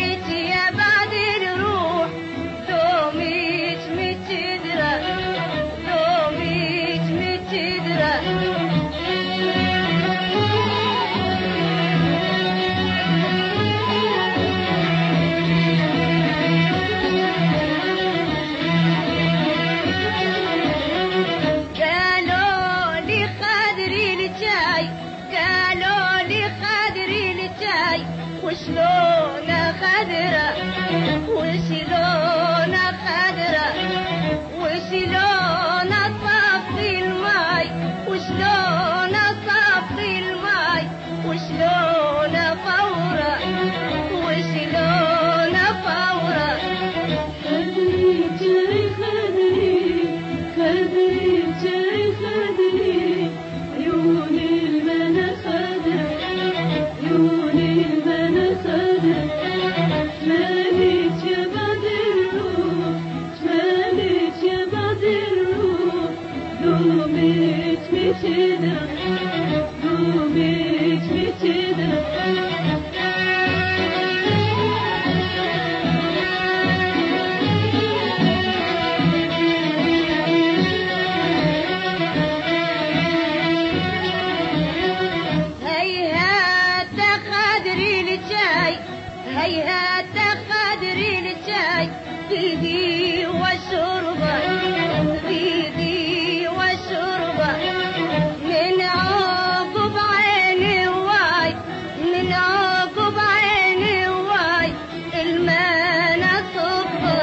وشلونها خضرة وشلونها خضرة وشلونها صافي الماي وشلونها صافي الماي وشلونها فورة وشلونها فورة. خدري جاي خدري خدري جاي خدري عيوني المنى خضرة عيوني المنى خضرة مالك يا بعد الروح مالك يا بعد الروح دومت متدرة دومت متدرة. هيهات خدري الجاي بيدي وشربة بيدي وشربة من عقب عيني واي من عقب عيني واي المانا صبة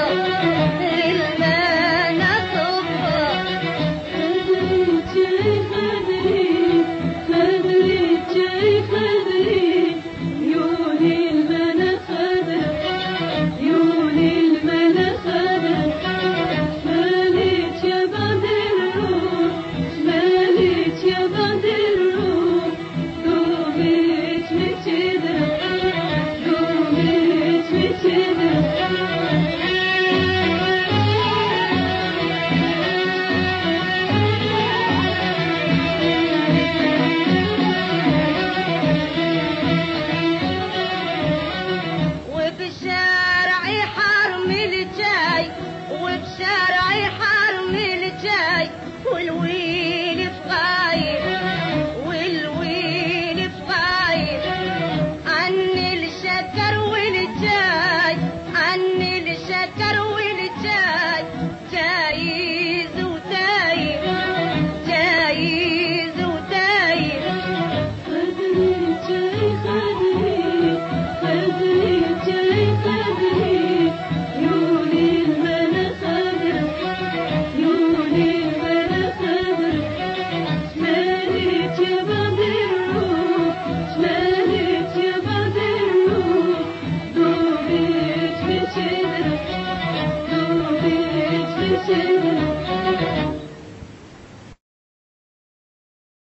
المانا صبة. خدري جاي خدري خدري جاي خدري عيوني المنى خضرة عيوني المنى خضرة مالك يا بعد الروح مالك يا بعد الروح دومت متدرة دومت متدرة. وبشارعي حرمي الجاي وبشارعي حرمي الجاي والويل في غايب والويل في غايب عني الشكر والجاي عني الشكر والجاي جايز وتايب جايز وتايب. خدري جاي خدري خدري جاي خدري عيوني المنى خضرة عيوني المنى خضرة مالك يا بعد الروح مالك يا بعد الروح دومت متدرة دومت متدرة.